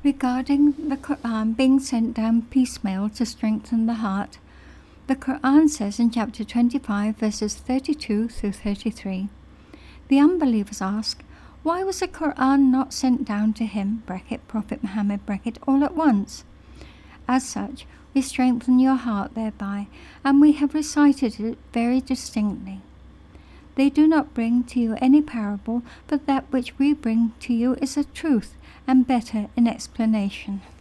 Regarding the Quran being sent down piecemeal to strengthen the heart, the Quran says in chapter 25, verses 32 through 33, the unbelievers ask, why was the Quran not sent down to him, Prophet Muhammad, all at once? As such, we strengthen your heart thereby, and we have recited it very distinctly. They do not bring to you any parable, but that which we bring to you is a truth, and better in explanation.